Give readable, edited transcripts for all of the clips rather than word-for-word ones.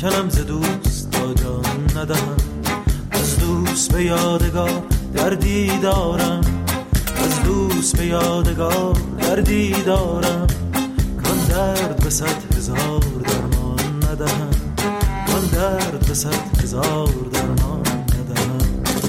نکنم ز دوست تا جان ندهم. از دوست به یادگار دردی دارم، از دوست به یادگار دردی دارم. کان درد به 100,000 درمان ندهم، کان درد به 100,000 درمان ندهم.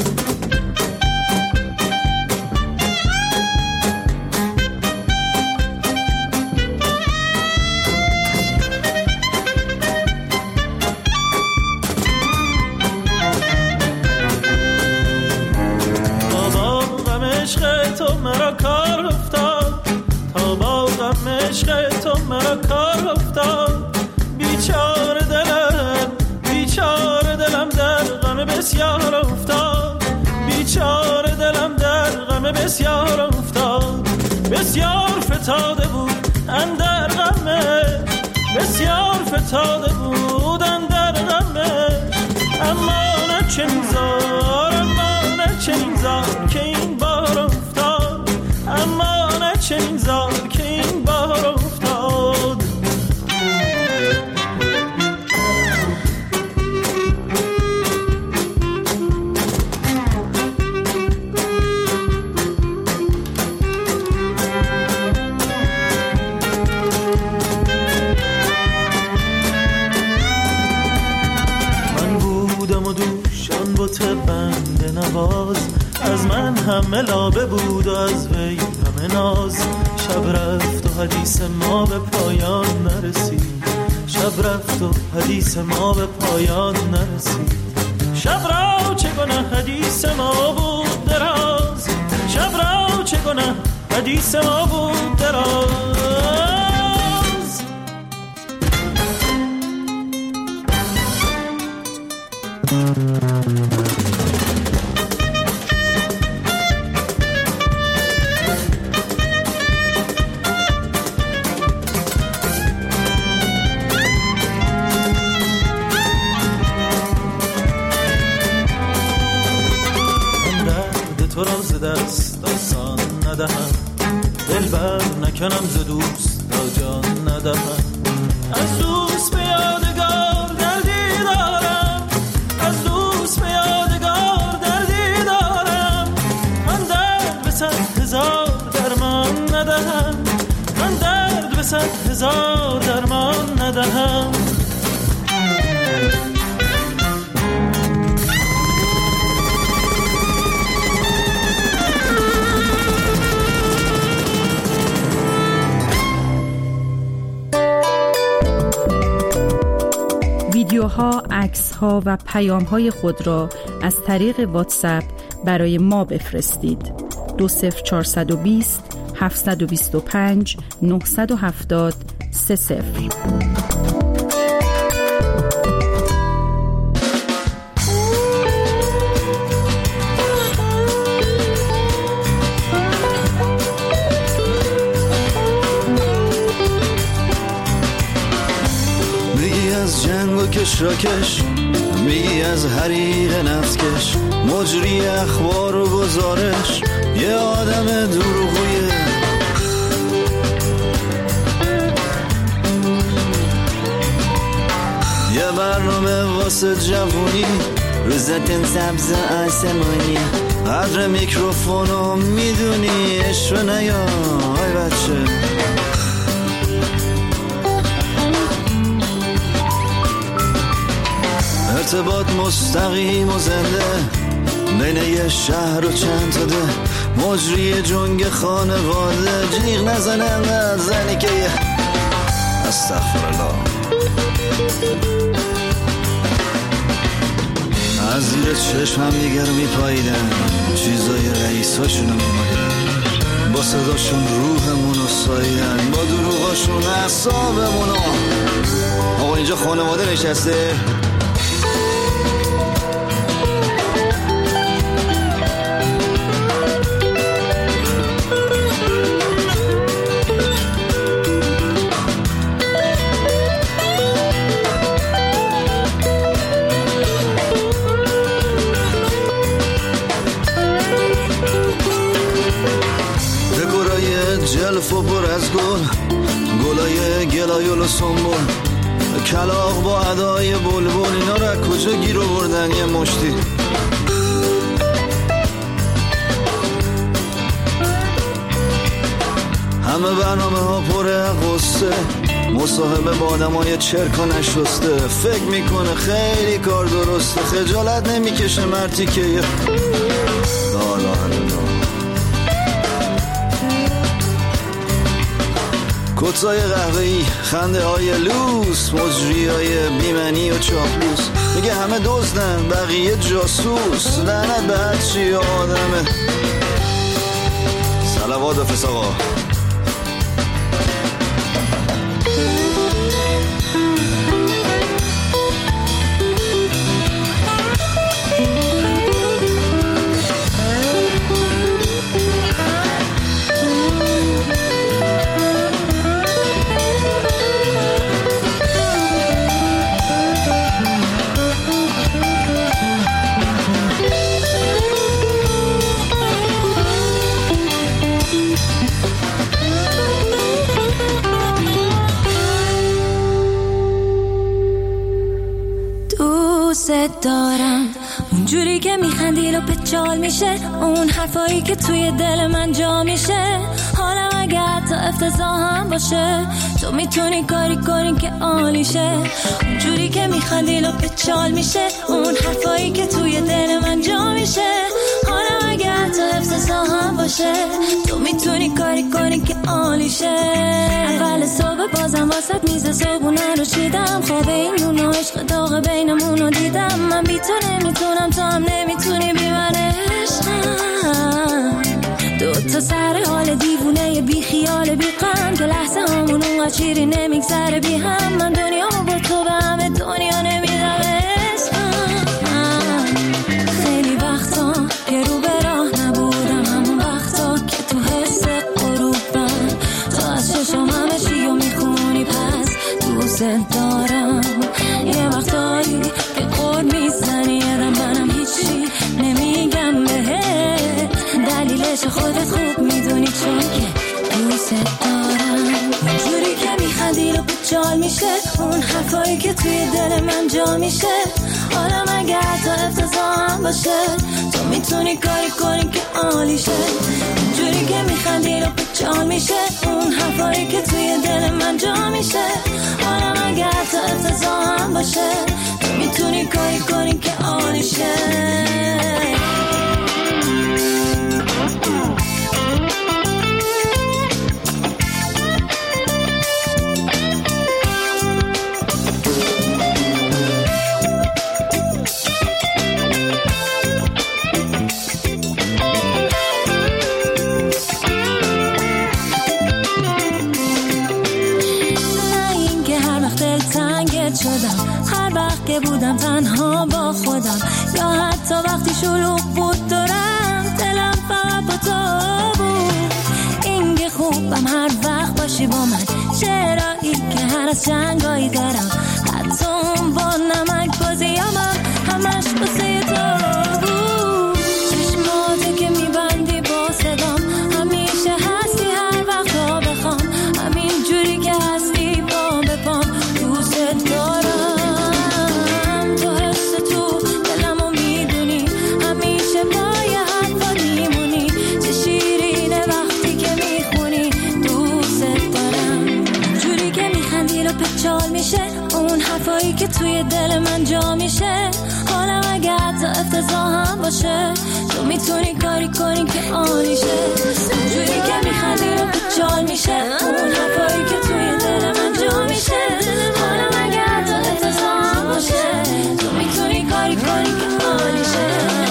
تو مرا کار افتاد، تا با غم عشق تو مرا کار افتاد. بیچاره دلم، بیچاره دلم در غم بسیار افتاد، بیچاره دلم در غم بسیار افتاد. بسیار فتاده بود اندر غمه، بسیار فتاده بود اندر غمه. اما نه چنین زار، اما نه چنین زار که این بار افتاد، اما نه چنین زار که این بار افتاد. من بودم و دوشان بت بنده نواز، از من همه لابه بود و از وی همه ناز. شب رفت و حدیث ما به پایان نرسید، شب رفت و حدیث ما به پایان نرسید. شب را چه گناه حدیث ما بود دراز، شب را چه گناه حدیث ما بود دراز. تو را ز دست داستان ندهم، دلبر نکنم ز دوست تا جان ندهم. از دوست به یادگار دردی دارم، از دوست به یادگار دردی دارم. من درد به 100,000 درمان ندهم، من درد به 100,000 درمان ندهم. ویدیوها، عکس‌ها و پیام‌های خود را از طریق واتساپ برای ما بفرستید. 20420 725 970 30. کش میگی از حریق نفسکش، مجری اخبار و گزارش، یه آدم دروغویه. یه برنامه واسه جوونی، روزتن سبز آسمانی، قدر میکروفونو میدونی، عشق نیا های بچه. ارتباط مستقیم و زنده بین یه شهر و چند تا ده، مجری جنگ خانواده، جیغ نزنه انقدر زنی که یه استغفرالله. از زیر چشم هم دیگر میپاییدن، چیزای رئیساشونو میماییدن، با صداشون روحمونو ساییدن، با دروغاشون اعصابمونو. آقا اینجا خانواده نشسته، جلف و پر از گل، گلای گلایل و سنبول، کلاغ با ادای بلبل، اینا رو از کجا گیر آوردن یه مشتی؟ همه برنامه ها پره قصه، مصاحبه با آدم های چرک و نشسته، فکر میکنه خیلی کار درسته، خجالت نمیکشه مرتی که یه کتای قهوه‌ای، خنده های لوس، مجری های بیمنی و چاپلوس، میگه همه دزدن بقیه جاسوس، لعنت به هر چی آدمه. صلوات و فساقا. دوست دارم اونجوری که میخندی رو به چال میشه، اون حرفایی که توی دل من جا میشه. حالا اگر تا افتضاح هم باشه، تو میتونی کاری کنی که عالیشه. اونجوری که میخندی رو به چال میشه، اون حرفایی که توی دل من جا میشه. حالا اگر تا افتضاح هم باشه، تو میتونی کاری کنی که عالیشه. اول صبح بازم واسط میز صبحونه رو چیدم، خواب این نون و عشق داغ بینمون رو دیدم. من بی تو نمیتونم، تو هم نمیتونی بی من عشقم. دوتا سر حال دیوونه بی خیال بی غم، که لحظه همون اونقدر چیری نمیگذره بی هم. من دنیامو با تو به همه دنیا نمیدم عشقم. خیلی وقتا که رو به راه نبودم، همون وقتا که تو حس غروبم، تو از چشم همه چی رو میخونی، پس دوست دارم. یه وقتایی که قول میزنی یادم، منم هیچی نمیگم بهت، دلیلش خودت خوب میدونی، چون که دوست دارم. اونجوری که میخندی رو به چال میشه، اون حرفایی که توی دل من جا میشه. حالا اگر تا افتضاح هم باشه، تو میتونی کاری کنی که عالیشه. اونجوری که میخندی رو به چال میشه، اون حرفایی که توی دل من جا میشه. حالا اگر تا افتضاح هم باشه، تو میتونی کاری کنی که عالیشه. هر وقت که بودم تنها با خودم، یا حتی وقتی شلوغ بود دورم، دلم فقط با تو بود. این که خوبم هر وقت باشی با من، چرایی که هر از جنگایی دارم، حتی اون با نمک بازیامم همش بسه تو بود. چشماته که میبندی با صدام، همیشه هستی هر وقت ها بخوام، همین جوری که هستی با بپام. دوست دارم اون حرفایی که توی دل من جا میشه. حالا اگر تا افتضاح هم باشه، تو میتونی کاری کنی که عالیشه. اونجوری که میخندی رو به چال میشه، اون حرفایی که توی دل من جا میشه. حالا اگر تا افتضاح هم باشه، تو میتونی کاری کنی که عالیشه.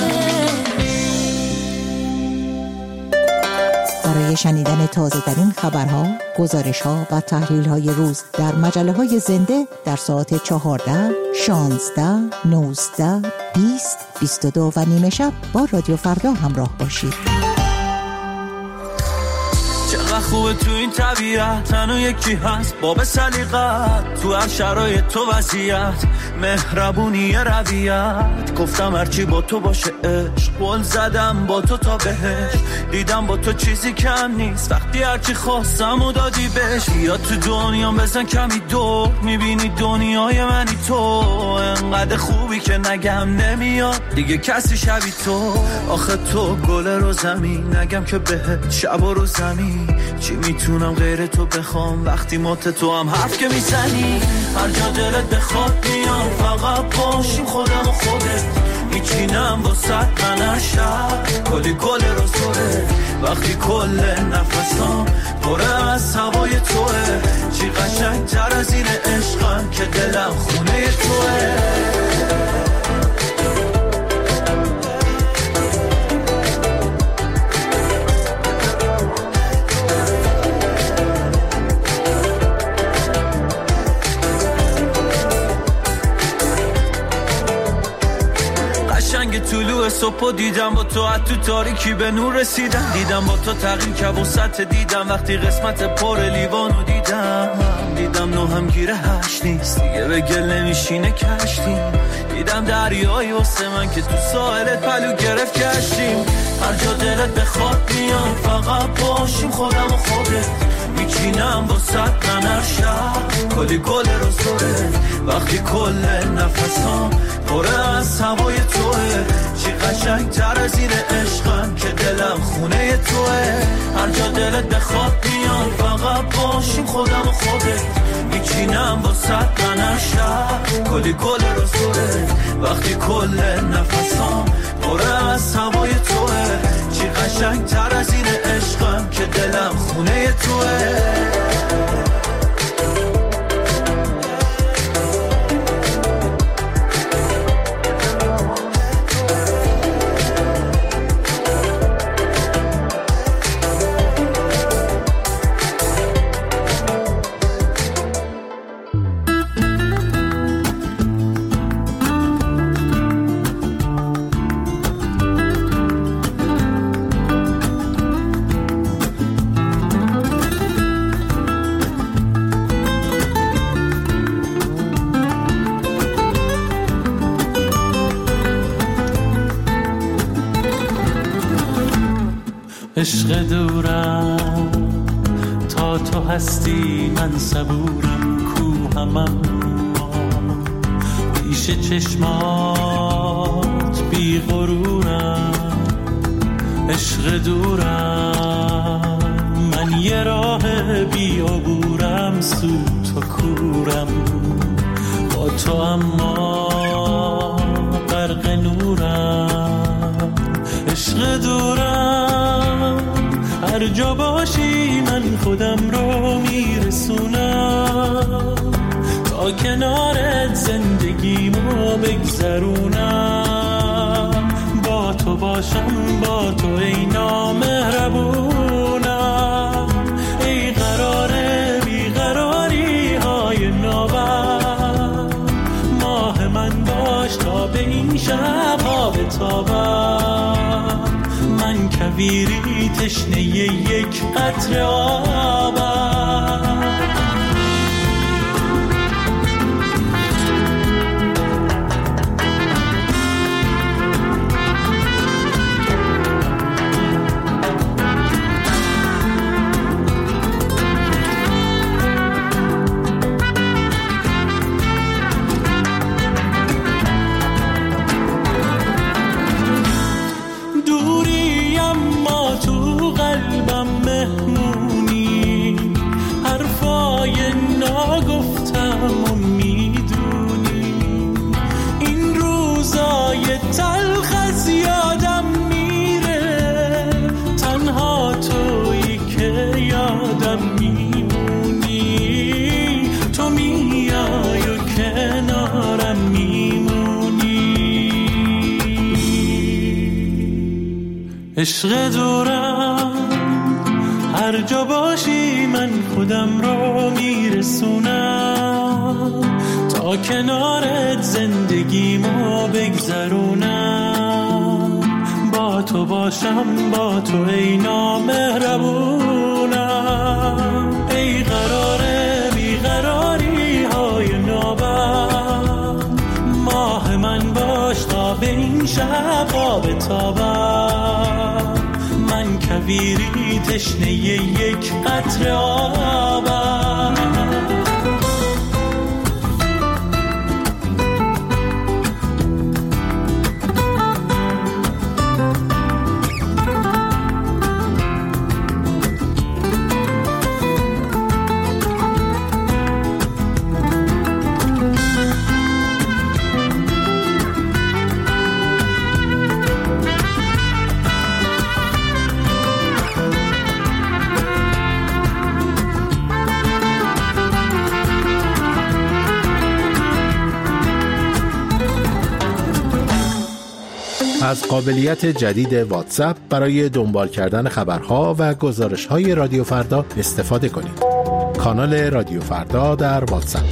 برای شنیدن تازه‌ترین خبرها، گزارش‌ها و تحلیل‌های روز در مجله‌های زنده در ساعت 14, 16, 19, 20, 22 و نیمه شب با رادیو فردا همراه باشید. چقدر خوبه تو این طبیعت، تنو یکی هست باب سلیقت، تو هر شرایط تو وضعیت، مهربونی رویت. گفتم هرچی با تو باشه عشق، قول زدم با تو تا بهش، دیدم با تو چیزی کم نیست، وقتی هرچی خواستم و دادی بهش. یا تو دنیام بزن کمی دور، میبینی دنیای منی تو، انقدر خوبی که نگم نمیاد دیگه کسی شبی تو. آخه تو گل رو زمین، نگم که بهت شب و رو زمین، چی میتونم غیر تو بخوام وقتی مات تو هم حرف که میزنی. هر جا دلت بخواد میام، فقط باشیم خودم و خودت، میچینم با صد من شب کلی گل رو سره، وقتی کل نفسام پره از هوای توه. چی قشنگ تر از این عشقم که دلم خونه توه. طلوع صبح دیدم با تو، تو تاریکی به نور رسیدم، دیدم با تو تغییر که وسط دیدم، وقتی قسمت پر لیوانو دیدم نو هم گیره هشت نیست دیگه، به گل نمیشینه کشتیم، دیدم دریایی واسه من که تو ساحلت پلو گرفت کشتیم. هر جا دلت بخواد میام، فقط باشیم خودم و خودت، میچینم با صد من هر شب کلی گل رو سره، وقتی کل نفسام پره از هوای توه. چی قشنگ تر از این عشقم که دلم خونه توه. هر جا دلت بخواد میام، فقط باشیم خودم و خودت، میچینم با صد من هر شب کلی گل رو سره، وقتی کل نفسام پره از هوای توه. چی قشنگ تر از این عشقم که دلم خونه توه. عشق دورم تا تو هستی، من صبورم کوهم اما پیش چشمات بی غرورم. عشق دورم من یه راه بی عبورم، سوت و کورم با تو اما غرق نورم. عشق دورم هر جا باشی من خودم رو میرسونم، تا کنارت زندگیمو بگذرونم. با تو باشم با تو ای نامهربونم، ای قراره بیقراری های نابم، ماه من باش تا به این شب ها بتابم. من کویری تشنه یک قطره آبم. عشق دورم هر جا باشی من خودم رو میرسونم، تا کنارت زندگیمو بگذرونم. با تو باشم با تو ای نامهربونم، به این شبا بتابم، من کویری تشنه یک قطره آبم. از قابلیت جدید واتساپ برای دنبال کردن خبرها و گزارش‌های رادیو فردا استفاده کنید. کانال رادیو فردا در واتساپ.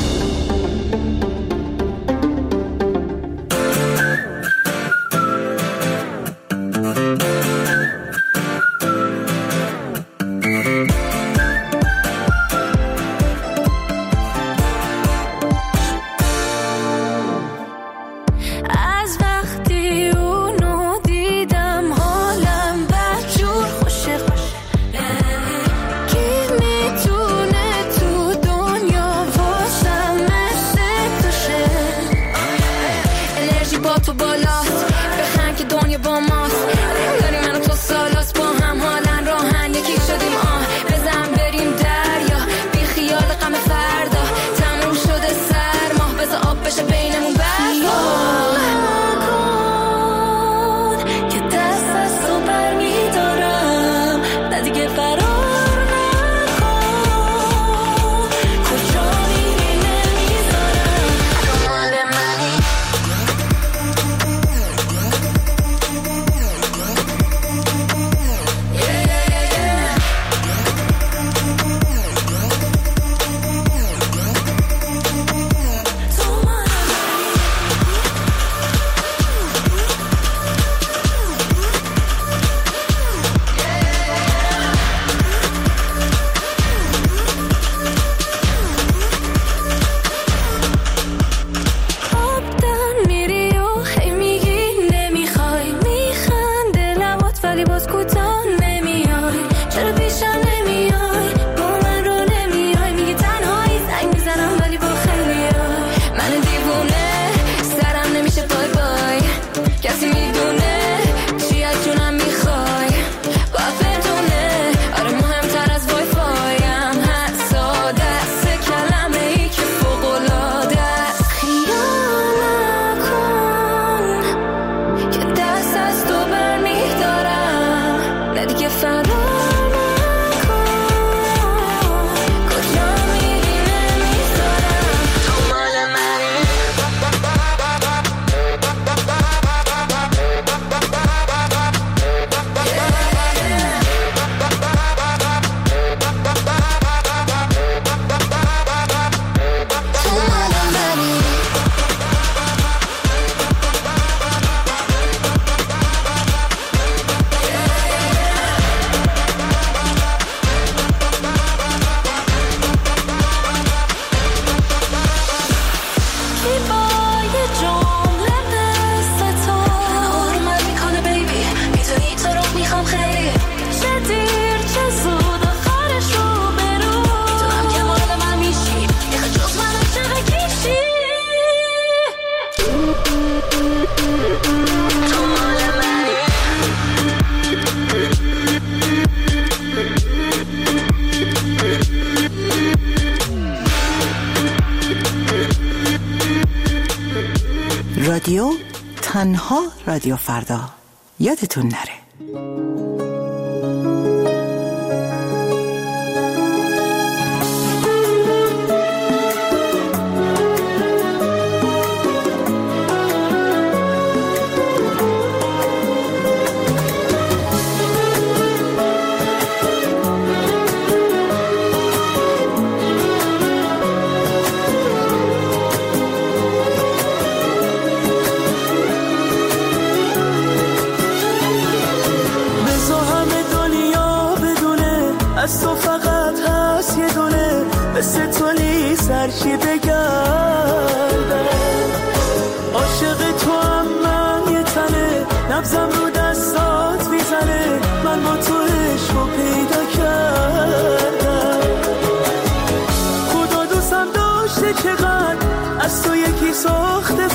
رادیو تنها رادیو فردا، یادتون نره.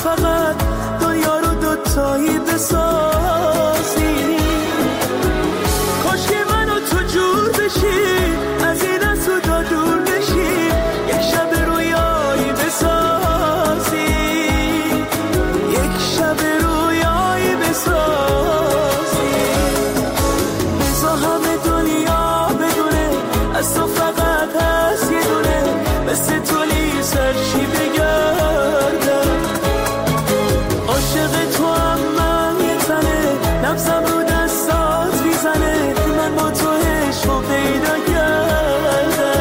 فقط دنیا رو دوتایی بسازی. کاش که من و تو جور بشی، از این از تو دور بشی، یک شب رویایی بسازی، یک شب رویایی بسازی. بذار همه دنیا بدونه از تو فقط هست یه دونه، مثل تولی سرشی بگردم. عاشق تو هم من یه تنه، نفسم رو دستات میزنه، من با تو عشق رو پیدا کردم.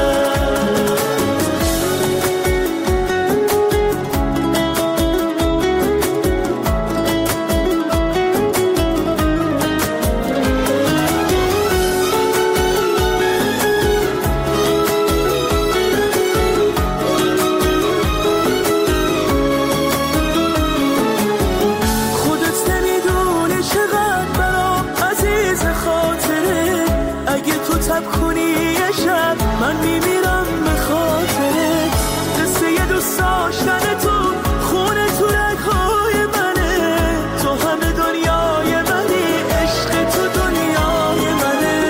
من میمیرم به خاطرت، قصه یه دوست داشتن تو، خونه تو رگ‌های منه، تو همه دنیای منی، عشق تو دنیای منه.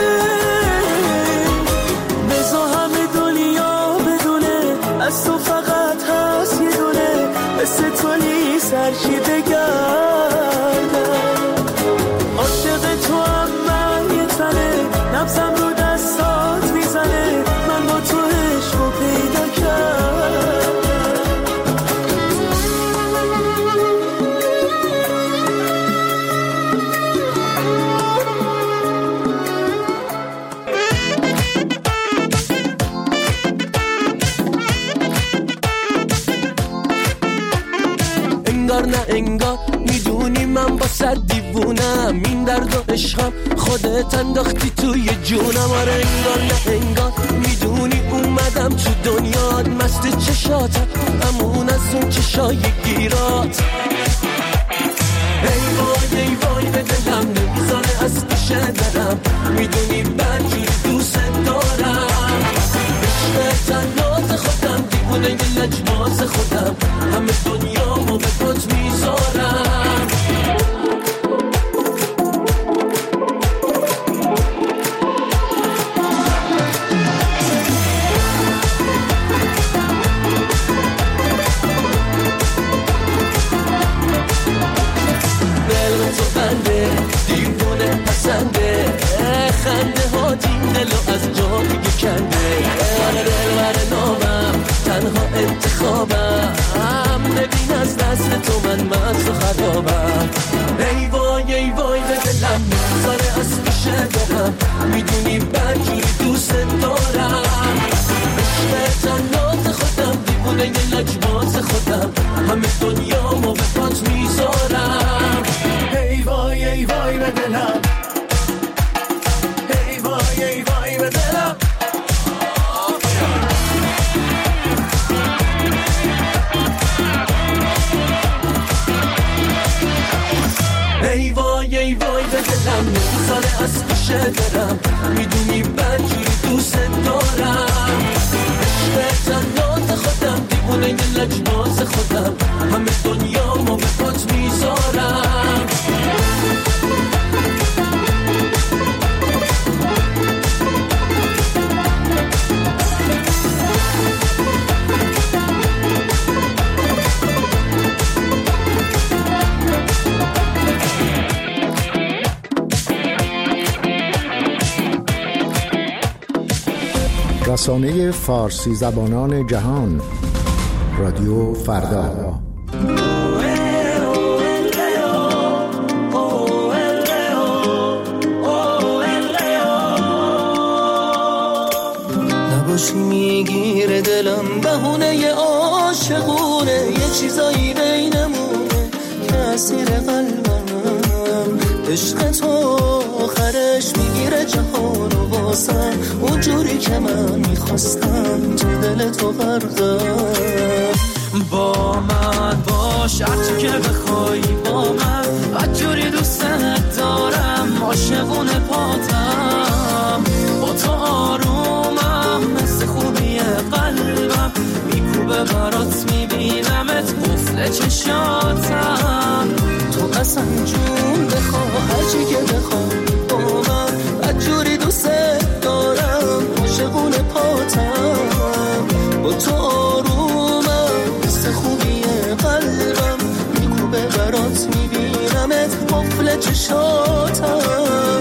بذار همه دنیا بدونه از تو فقط هست یه دونه، مثل تولی سرشی بگردم. عاشق تو هم من یه تنه، نفسم رو دستات میزنه، من با تو عشق رو پیدا کردم. انگار نه انگار میدونی من با صد دیوونم، این درد و عشقم خودت انداختی توی جونم. آره انگار نه انگار میدونی اومدم تو دنیات، مست چشاتم همون از اون چشای گیرات. ای وای ای وای به دلم نمیذاره از پیشه درم، میدونی بدجوری دوست دارم. عشق تنات خودم، دیوونه یه لجباز خودم، همه دنیامو به پات میذارم. دیوونه پسنده، خنده ها دین دلو از جا دیگه کنده. آره دلبر نامم تنها انتخابم، ببین از دست تو من مست و خرابم. ای وای ای وای به دلم نمیذاره از پیشه دارم، میدونی بدجوری دوست دارم. عشق تنات خودم، دیوونه یه لجباز خودم، همه دنیامو به پات میذارم. ای وای ای وای به دلم، ای وای ای وای به دلم. ای وای ای وای به دلم نمیذاره از پیشه دارم، میدونی بدجوری دوست دارم. عشق تنات خودم، دیوونه یه لجباز خودم، همه دنیامو به پات میذارم. رسانه فارسی زبانان جهان، رادیو فردا. نباشی میگیره دلم بهونه ی عاشقونه، یه چیزایی بینمونه که اسیر قلبم. عشق تو آخرش میگیره جهان و واسم، اونجوری که من میخواستم تو دل تو غرقم. با من باش هرچی که بخوای، با من بدجوری دوستت دارم، عاشقونه پاتم. با تو آرومم مثل خوبی قلبم، میکوبه برات میبینمت قفل قفل چشاتم. تو اصلا جون بخوا هرچی که بخوا با من، بدجوری دوست دارم عاشقونه پاتم. با تو آرومم مثل خوبیه قلبم، میکوبه برات میبینمت قفل چشاتم.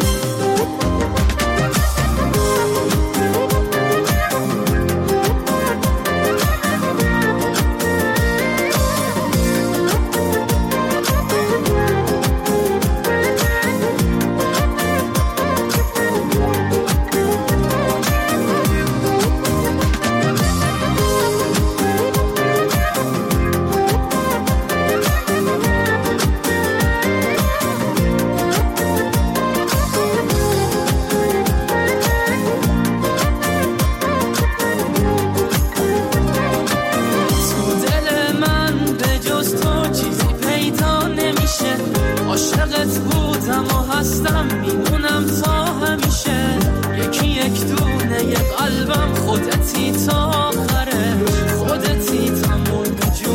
عاشقت بودم و هستم میمونم تا همیشه، یکی یک دونه یک قلبم، خودتی تا آخره، خودتی تموم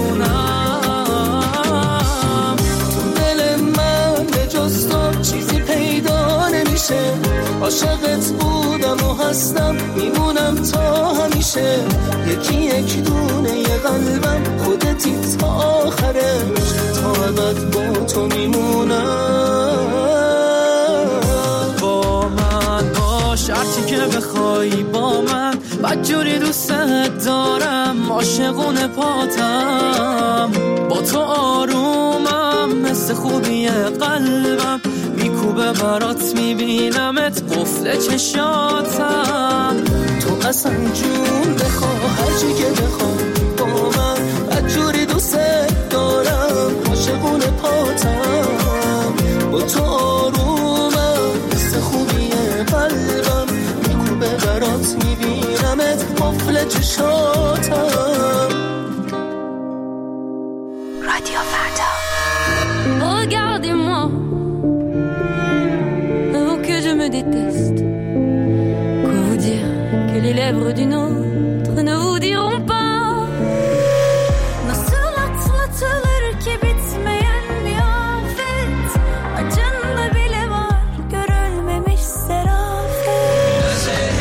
جونم. تو دل من به جز تو چیزی پیدا نمیشه، عاشقت بودم و هستم میمونم تا همیشه، یکی یک دونه یک قلبم، خودتی تا آخره، تا ابد با تو میمونم. با من باش هرچی که بخوای با من، بدجوری دوست دارم عاشقونه پاتم. با تو آرومم مثل خوبی قلبم، میکوبه برات میبینمت قفل چشاتم. تو اصلا جون بخوا هرچی که بخوا با من، بدجوری دوست دارم عاشقونه پاتم. با تو آرومم مثل خوبی قلبم، میکوبه برات میبینمت قفل چشاتم. رادیو فردا. Regardez-moi, oh que je me déteste. Quoi vous dire que les lèvres d'une autre ne vous diront pas. Nasıl atlatılır ki bitmeyen bir afet, acında bile var görülmemiş serafet.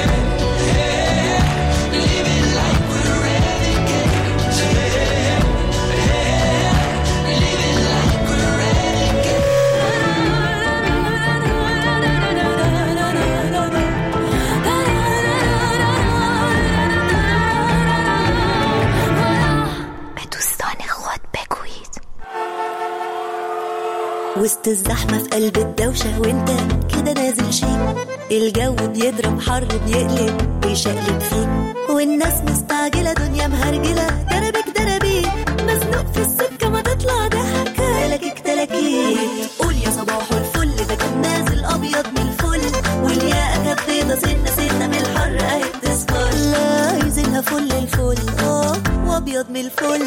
Living like we're renegades. Living like we're renegades. به دوستان خود بگویید. وسط الزحمة في قلب الدوشة وانت كده نازل شيك، الجو بيضرب حر بيقلب بيشقلب فيك، والناس مستعجلة دنيا مهرجلة، دربك دربي مزنوق في السكة ما تطلع ضحك، تلاكيك تلاكيك. قول يا صباح الفل ده كان نازل أبيض من الفل، والياقة كانت بيضة سنة سنة من الحر اهي بتصفر، لا عايزينها فل الفل وأبيض من الفل.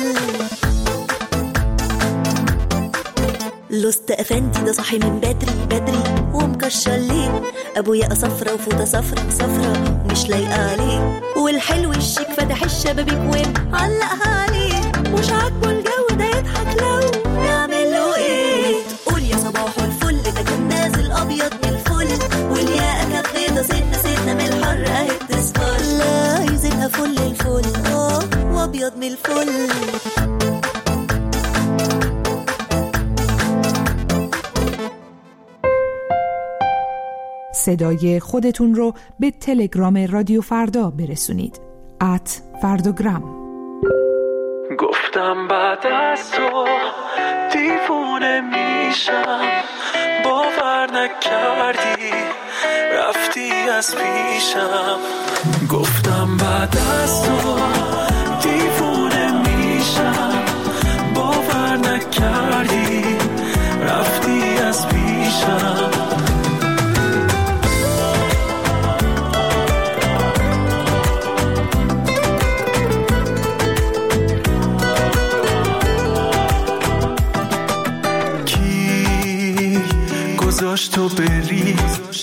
لست أفندي ده صاحي من بدري بدري ومكشر ليه، أبويا صفرة وفوطة صفرة صفرة ومش لايقة عليه، والحلو الشيك فتح الشبابيك ومعلقها عليه، مش عاجبه الجو ده يضحك لو نعمل له ايه. قول يا صباح الفل ده كان نازل أبيض من الفل، والياقة كانت بيضة سنة سنة من الحر اهي بتصفر، لا عايزينها فل الفل وأبيض من الفل. صدای خودتون رو به تلگرام رادیو فردا برسونید. @فرداگرام. گفتم بعد از تو دیوونه میشم، باور نکردی رفتی از پیشم. گفتم بعد از تو دیوونه میشم، باور نکردی رفتی از پیشم. گذاشت تو بری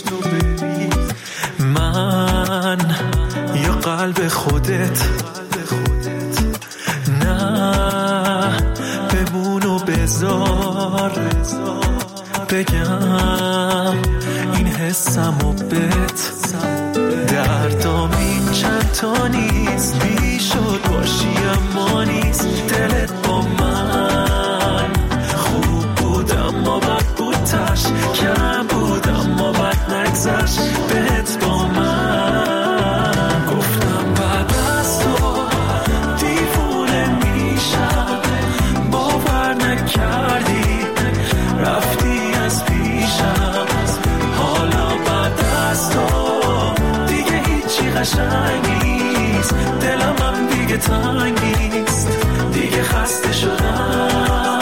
من یا قلب خودت، نه بمون بذار بگم این حسمو بهت، دردام این چند تا نیست، بیشد باشی اما نیست. دلت با من خوب بود اما بد بود، تش کم بود اما بد نگذشت. بهت با من گفتم بعد از تو دیوونه میشم، باور نکردی رفتی از پیشم. حالا بعد از تو دیگه هیچی قشنگ نیست، دلم هم دیگه تنگ نیست، دیگه خسته شدم.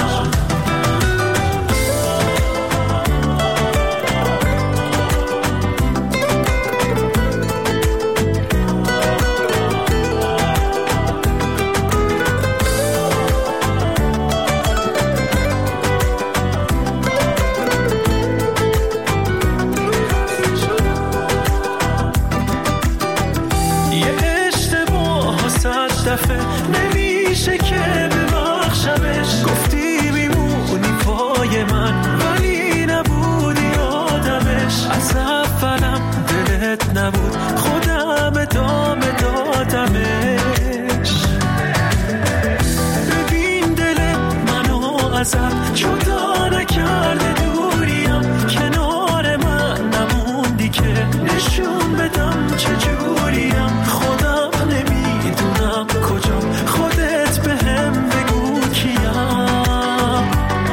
نمیشه که ببخشمش، گفتی میمونی پای من ولی نبودی آدمش. از اولم دلت نبود، خودم ادامه دادمش. ببین دل منو ازم جدا نکرده، دوریم کنار من نموندی که نشون بدم چجوریم. خودم نمیدونم کجا، خودت بهم بگو کیم.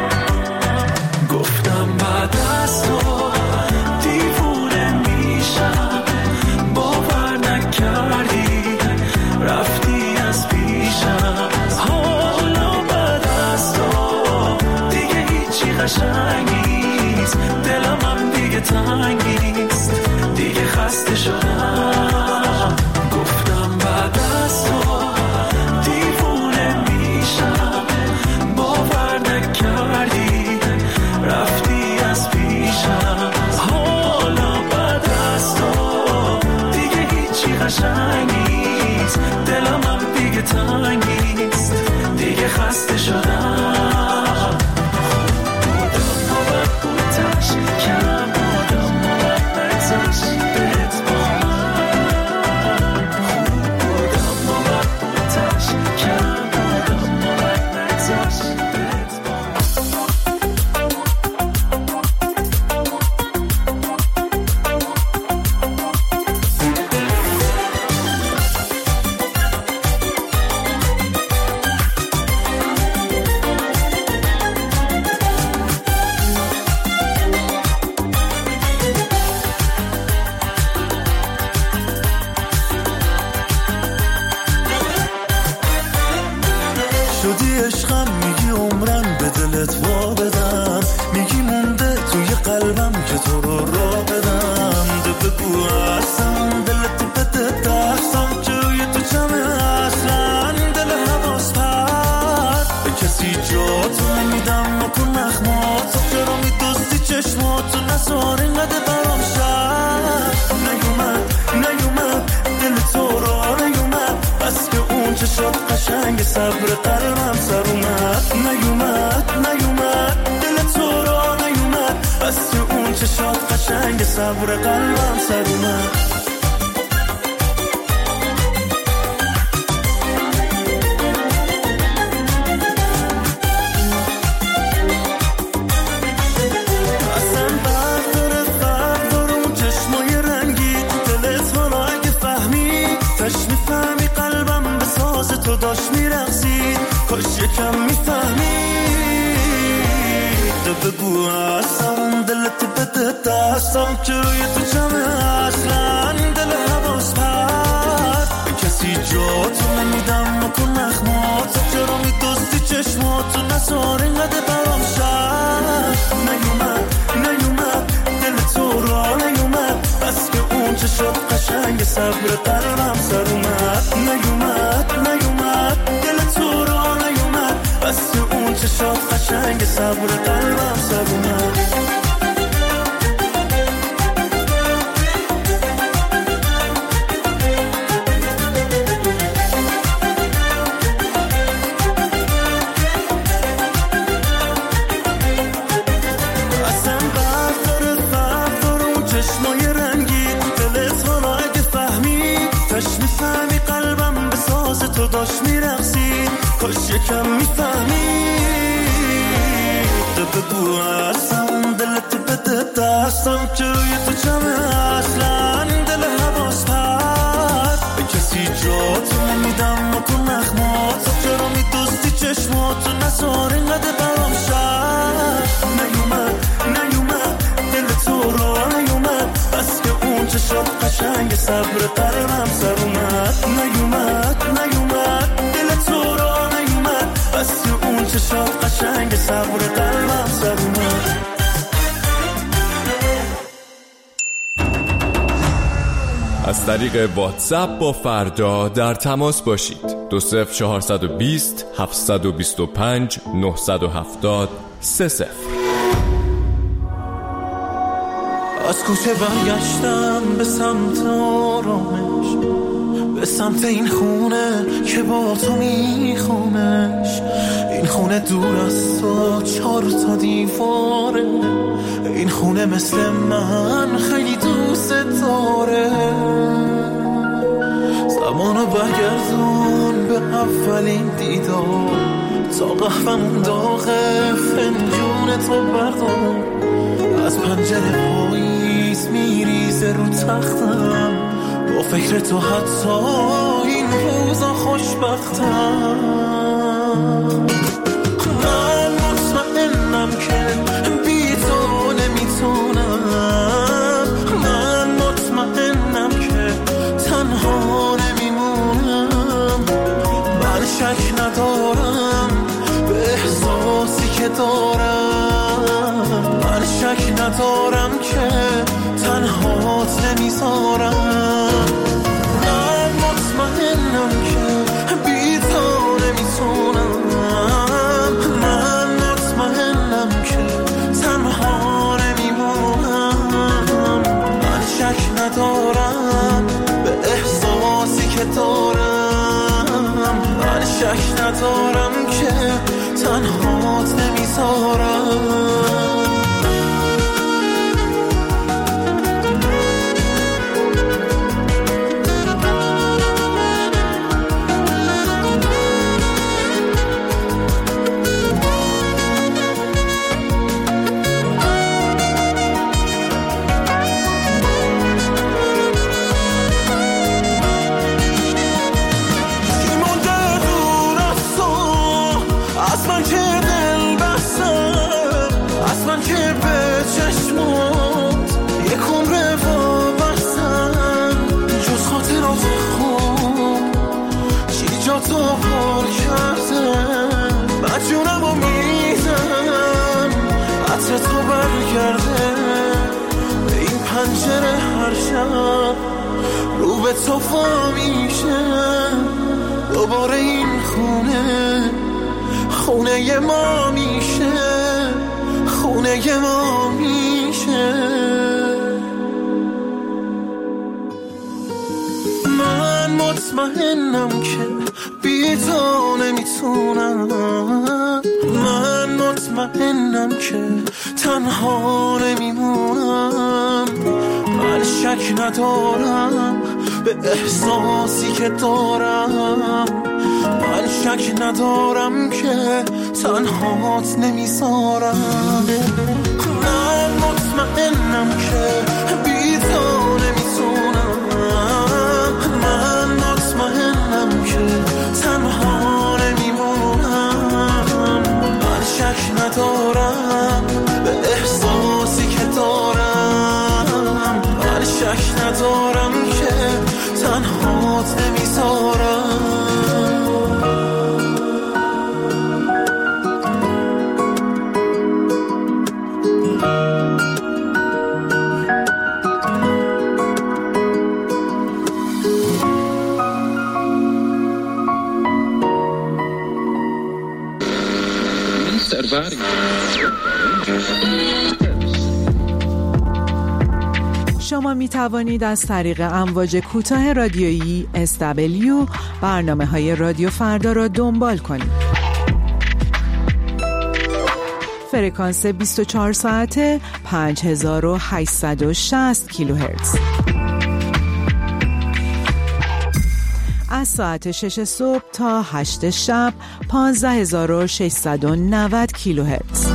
گفتم بعد از تو دیوونه میشم، باور نکردی رفتی از پیشم. حالا بعد از تو دیگه هیچی قشنگ نیست، دلم هم دیگه تنگ نیست، دیگه خسته شدم. گفتم بعد از تو دیوونه میشم، باور نکردی رفتی از پیشم. حالا بعد از تو دیگه هیچی قشنگ نیست، دلم هم دیگه تنگ نیست، دیگه خسته شدم. بودم و بد بودش، کم بودم و بد نگذشت. بهت با من خوب بودم و بد بودش، کم بودم و بد نگذشت. بهت با شدی عشقم، میگی عمرم به دلت وا بدم، میگی مونده توی قلبم که تو رو راه بدم. دو بگو اصلا دلت بده دستم، جوی تو جمعه اصلا دل حواس پرد. به کسی جا تو نمیدم نکن نخمات، چرا میدوستی چشماتو نزار اینقدر برام شد. نیومد دل تو را نیومد، بس که اون چشات قشنگ صبر قلبم سر اومد. نیومد دل تو را نیومد، بس که اون چشات قشنگ صبر قلبم سر اومد. اصلا بردار اون چشمای رنگی، دلت حالا اگه فهمی تش میفهمی قلبم به ساز تو داشت میرقصید. کاش یکم میفهمی، دو بگو اصلا دلت بده دستم، که روی تو جمعه اصلا دل حواس پرد. به کسی جا تو نمیدم نکن نخمات، چرا میدوستی چشماتو نزار اینقدر برام شد. نیومد دل تو را نیومد، بس که اون چشات قشنگ صبر قلبم سر اومد. نیومد دل تو را نیومد، بس که اون چشات قشنگ صبر قلبم سر اومد. کاش یکم میفهمی بگو هستم دلت بده دستم که روی تو جمعه اصلا دل حواس هست به کسی جاتو نمیدم مکن نخمات چرا میدوستی چشماتو نزار اینقدر برام شد نیومد دل تو را نیومد بس که اون چشات قشنگ صبر قلبم سر اومد نیومد دل تو را نیومد بس که اون چشات قشنگ صبر قلبم سر اومد. از طریق واتساپ با فردا در تماس باشید. 20420 725 970 30. از کوچه برگشتم به سمت آرامش، به سمت این خونه که با تو میخوامش. این خونه دور از تو 4 دیواره، این خونه مثل من خیلی دوست داره. زمانو برگردون به اولین دیدار، تا قهوه‌مون داغه فنجون تو بردار. از پنجره پاییز میریزه رو تختم، با فکر تو حتی این روزا خوشبختم. من مطمئنم که بی تو نمیتونم، من مطمئنم که تنها نمیمونم. من شک ندارم به احساسی که دارم، من شک ندارم که تنهات نمیذارم. من مطمئنم که بی تو نمیتونم، من مطمئنم که تنها نمیمونم. من شک ندارم به احساسی که دارم، من شک ندارم که تنهات نمیذارم. رو به تو میشه دوباره این خونه ما میشه، خونه ما میشه. من مطمئنم که بی تو نمیتونم، من مطمئنم که تنها نمیمونم. من شک ندارم به احساسی که دارم، من شک ندارم که تنهات نمیذارم. من مطمئنم که بی تو نمیتونم، من مطمئنم که تنها نمیمونم. من شک ندارم به احساسی که دارم، من شک ندارم که تنهات نمیذارم. شما می توانید از طریق امواج کوتاه رادیویی SW برنامه‌های رادیو فردا را دنبال کنید. فرکانس 24 ساعته 5860 کیلوهرتز. از ساعت 6 صبح تا 8 شب 15690 کیلوهرتز.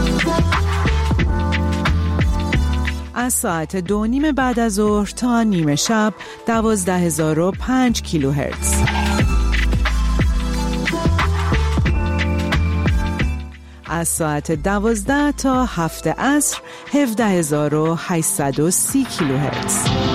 از ساعت 2:30 بعد از ظهر تا نیمه شب 12005 کیلوهرتز. از ساعت 12 تا 7 عصر 17830 کیلوهرتز.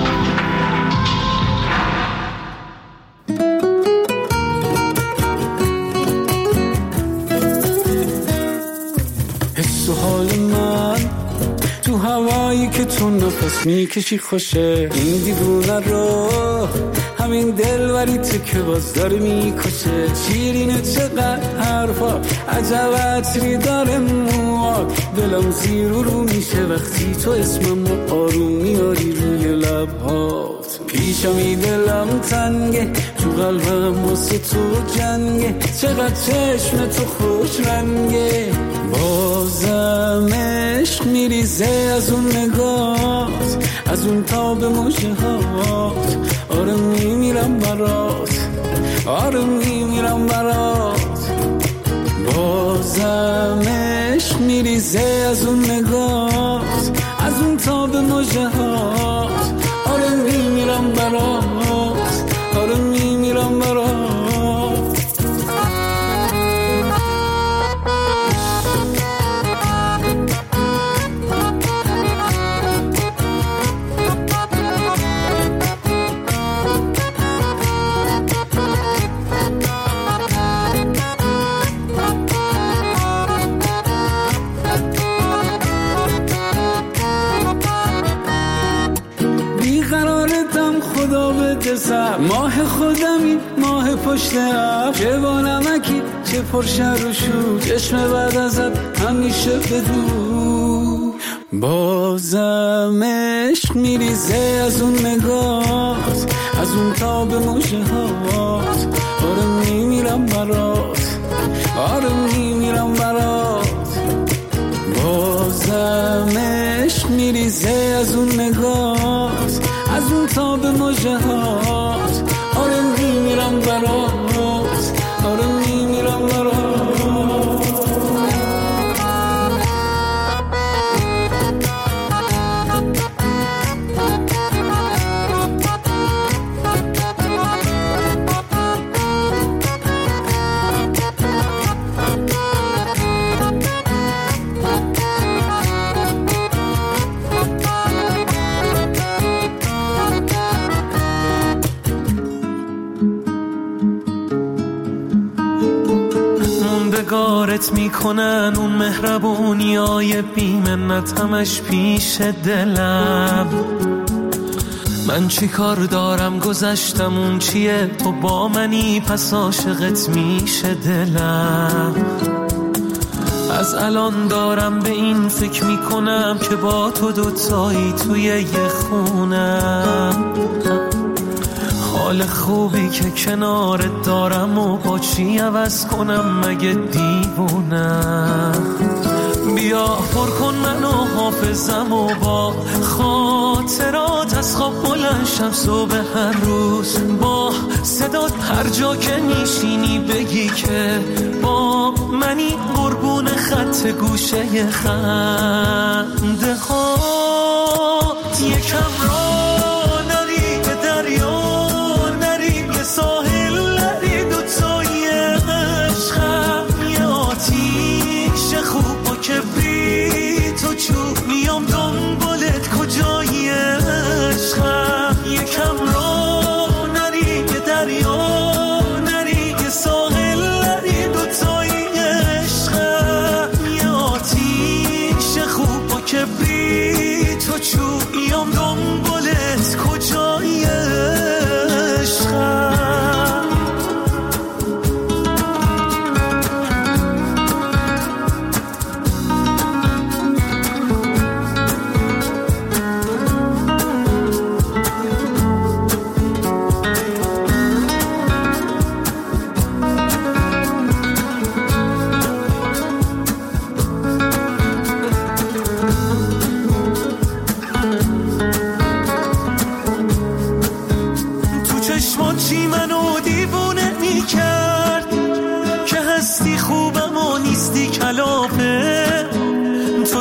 حس و حال من تو هوایی که تو نفس میکشی خوشه، این دیوونه رو همین دلوریته که باز داره میکشه. شیرینه چقدر حرفا، عجب عطری داره موات، دلم زیر و رو میشه وقتی تو اسمم رو آروم میاری روی لبهات. پیشمی دلم تنگه، تو قلبم واسه تو جنگه، چقدر چشم تو خوش رنگه. بازم عشق میریزه از اون نگات، از اون تاب موجه هات. آره میمیرم برات، آره میمیرم برات. بازم عشق میریزه از اون نگات، از اون تاب موجه هات. آره میمیرم برات، آره میمیرم برات. خدا بده سر ماه خودمی، ماه پشت ابر، چه با نمکی چه پرشر و شور، چشم بعد ازت همیشه بدور. بازم عشق میریزه از اون نگات، از اون تاب موجه هات. آره میمیرم برات، آره میمیرم برات. بازم عشق میریزه از اون نگات، از اون تاب موجه هات. آره میمیرم برات، آره میمیرم برات. گارت میکنن اون مهربونیای بیمنت همش پیش دلم. من چی کار دارم گذشتم اون چیه، تو با منی پس عاشقت میشه دلم. از الان دارم به این فکر میکنم که با تو دوتایی توی یه خونم. حال خوبی که کنارت دارم و با چی عوض کنم مگه دیوونم. بیا پر کن منو حافظم و با خاطرات از خواب بلند شم صبح هر روز. با صدات هر جا که میشینی بگی که با منی، قربون خط گوشه خنده هات. یکم را نری به دریا، ساحل نری دوتای عشقم. یه آتیش خوب و کبریت و چوب، میام دنبالت کجای عشقم. یکم را نری به دریا، نری که ساحل نری دوتای عشقم. یه آتیش خوب و کبریت و چوب، میام دنبالت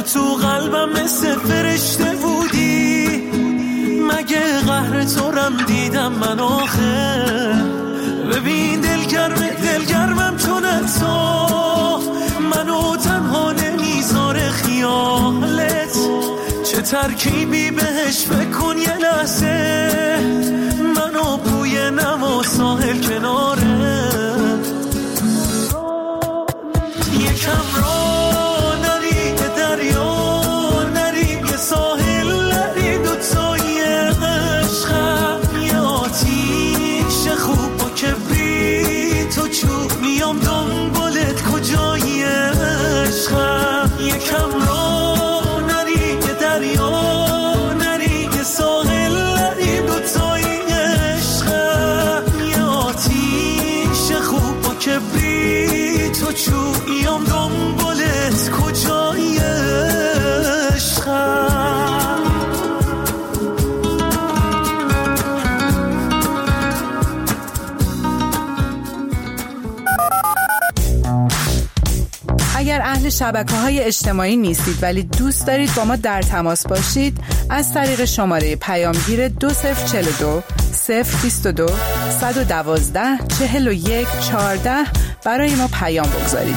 تو قلبم مثل فرشته بودی، مگه قهر تو رم دیدم من آخه؟ ببین دلگرمم چون تو منو تنها نمیذاره خیالت، چه ترکیبی بهش بکن یه لحظه، منو بوی نما ساحل کناره، یکم را نری که دریا نری که ساحل نری، دوتایی عشقم یه آتیش خوب با کبریت و چوب، میام دنبالت کجایی عشقم، یکم را نری که دریا نری که ساحل نری، دوتایی عشقم یه آتیش خوب با کبریت و چوب، میام دنبالت کجایی عشقم. اگر اهل شبکه‌های اجتماعی نیستید ولی دوست دارید با ما در تماس باشید، از طریق شماره پیامگیر 2042 022 112 41 14 برای ما پیام بگذارید.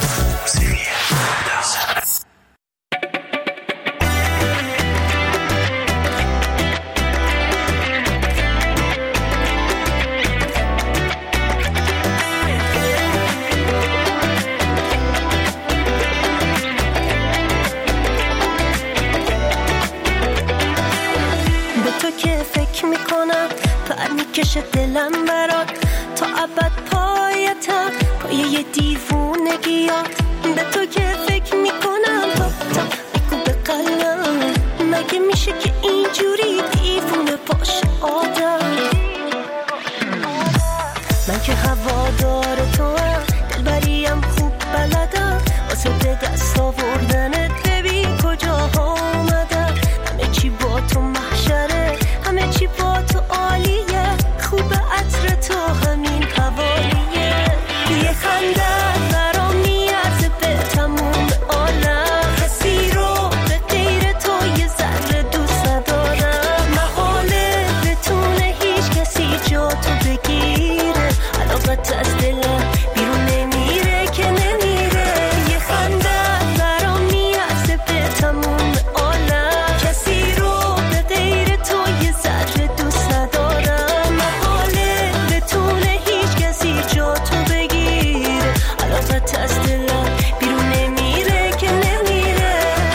میکشه دلم برات تا ابد پایتم، پایه یه دیوونگیات، به تو که فکر میکنم تا بگو به قلبم، مگه میشه که اینجوری دیوونه باشه آدم؟ من که هوادار تو هم، دلبریم خوب بلدم، واسه به دست آوردنت ببین کجاها اومدم، همه چی با تو محشره، همه چی با تو عالیه، خوب عطر تو همین حوالیه، یه خنده برام میارزه به تموم عالم، کسی رو به غیر تو یه ذره دوست ندارم، محاله بتونه هیچ کسی جا تو بگیره، علاقت از دلم بیرون نمیره که نمیره، یه خنده برام میارزه به تموم عالم، کسی رو به غیر تو یه ذره دوست ندارم، محاله بتونه هیچ کسی جا تو بگیره، علاقت از دلم بیرون نمیره که نمیره.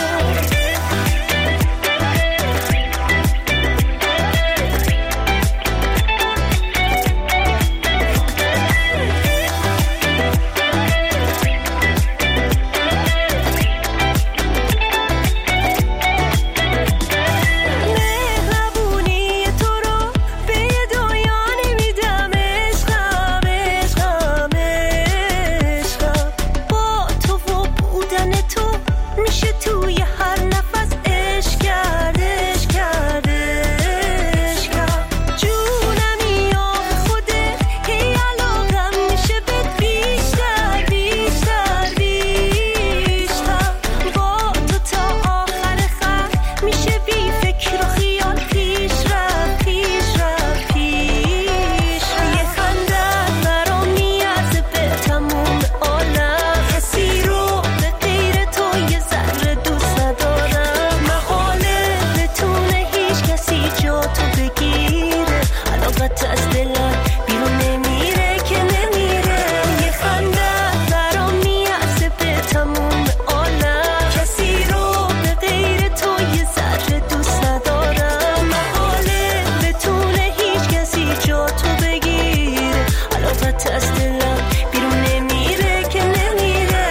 مهربونی تو رو به یه دنیا نمیدم، عشقم عشقم عشقم، با تو و بودن تو میشه توی هر نفس عشق کرد عشق کرد عشقم، جونمی آب خوده هی علاقم میشه بهت بیشتر بیشتر بیشتر، با تو تا آخر خط میشه بی فکر و خیال پیش رفت پیش رفت پیش، یه خنده برام میارزه به تموم عالم، کسی رو به غیر تو یه ذره دوست ندارم، محاله بتونه هیچ کسی جا تو بگیره، علاقت از دلم بیرون نمیره که نمیره، یه خنده برام میارزه به تموم عالم، کسی رو به غیر تو یه ذره دوست ندارم، محاله بتونه هیچ کسی جا تو بگیره، علاقت از دلم بیرون نمیره که نمیره.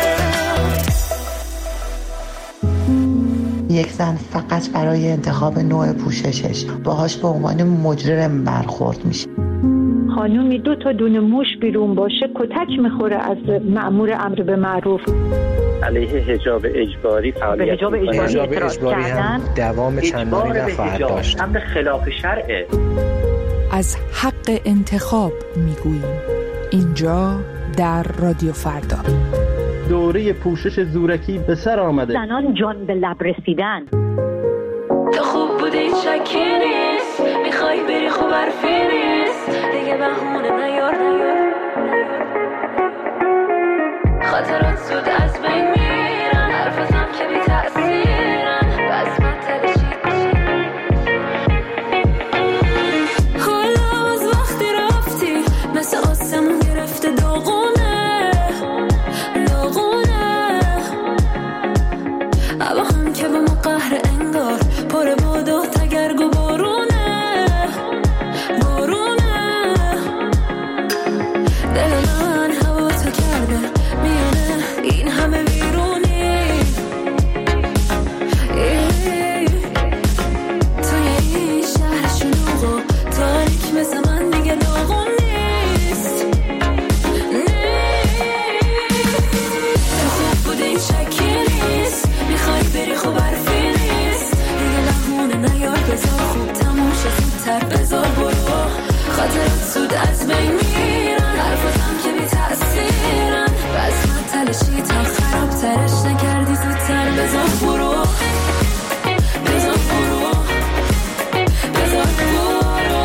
یک زن فقط برای انتخاب نوع پوششش باهاش به عنوان مجرم برخورد میشه. خانومی 2 تا دونه موش بیرون باشه کتک میخوره از مأمور امر به معروف. علیه حجاب اجباری فعالیت حجاب اجباری هم دوام چندانی نفر داشت. امر خلاف شرعه. از حق انتخاب میگوییم اینجا در رادیو فردا. دوره پوشش زورکی به سر آمده. زنان جان به لب رسیدن. تو خوب بودی شکی نیست، میخوای بری خوب حرفی نیست، دیگه بهونه نیار خاطرات زود از بین میرن، حرفتم که بی تأثیرن، بس مطلشی حالا از وقتی رفتی مثل آسمون گرفته داغونه اما هم که به ما قهر انگار پر باد و تگرگ و بارونه دل من هوا تو کرده میونه این همه ویرونی توی این شهر شلوغ و تاریک مثل من دیگه داغون نیست تو خوب بودی شکی نیست، میخوای بری خوب حرفی نیست، دیگه لحونه نیار بذار خوب تموم شد زودتر بذار برو خاطرات زود از بین میرن، حرفتم که بی تأثیرن، بس مطلشی تا خراب ترش نکردی زودتر بذار برو بذار برو بذار برو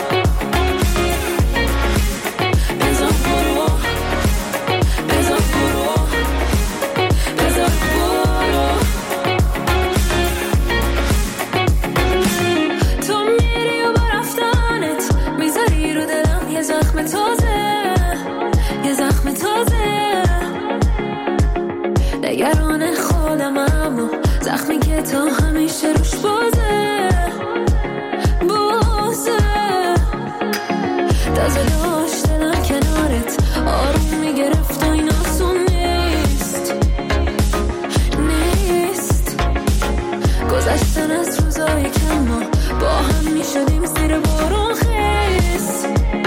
بذار برو بذار برو بذار برو تو میری و با رفتنت میذاری رو دلم یه زخم تازه نگران خودم اما زخمی که تا همیشه روش بازه تازه داشت دلم کنارت آروم میگرفت و این آسون نیست گذشتن از روزای کم ما با هم میشدیم زیر بارون خیس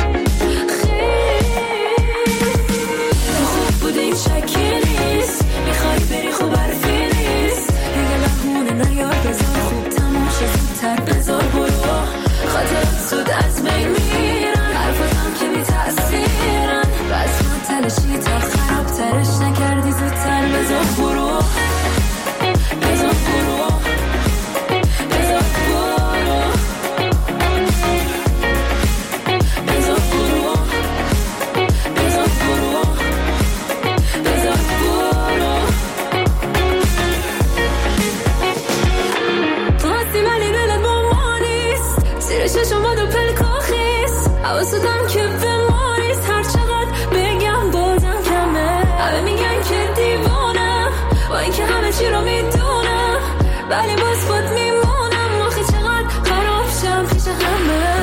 تو خوب بودی شکی نیست، میخوای بری خوب حرفی نیست، دیگه لحونه نیار بذار خوب تموم شد زودتر بذار برو خاطرات زود از بین میرن، حرفتم که بی تأثیرن، بس مطلشی تا خراب ترش نکردی زودتر بذار برو بذار برو بذار برو بذار برو بذار برو بذار برو تو هستی ولی دلت با ما نیست، زیر چشم باد و پلکا خیس، حواستم که به ما نیست، هر چقدر بگم بازم کمه، همه میگن که دیوانم با این که همه چی رو میدونم، ولی باز خود میمونم آخه چقدر خراب شم پیش همه